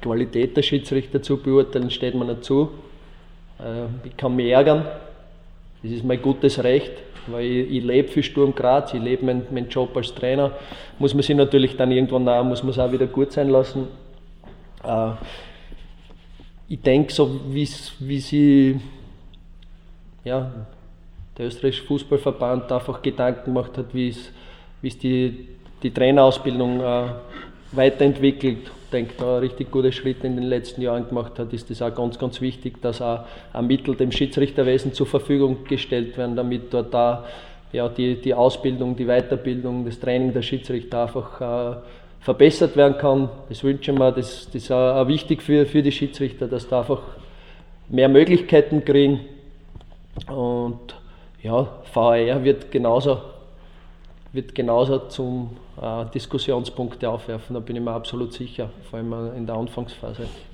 Qualität der Schiedsrichter zu beurteilen, steht mir nicht zu. Ich kann mich ärgern, das ist mein gutes Recht, weil ich lebe für Sturm Graz, ich lebe meinen Job als Trainer. Muss man sich natürlich dann irgendwann muss man es auch wieder gut sein lassen. Ich denke, so wie sie der österreichische Fußballverband einfach Gedanken gemacht hat, wie es die Trainerausbildung weiterentwickelt. Ich denke, da richtig gute Schritte in den letzten Jahren gemacht hat, ist das auch ganz, ganz wichtig, dass auch Mittel dem Schiedsrichterwesen zur Verfügung gestellt werden, damit dort auch die Ausbildung, die Weiterbildung, das Training der Schiedsrichter einfach verbessert werden kann. Das wünsche ich mir, das ist auch wichtig für die Schiedsrichter, dass da einfach mehr Möglichkeiten kriegen. Und VAR wird genauso zum Diskussionspunkte aufwerfen, da bin ich mir absolut sicher, vor allem in der Anfangsphase.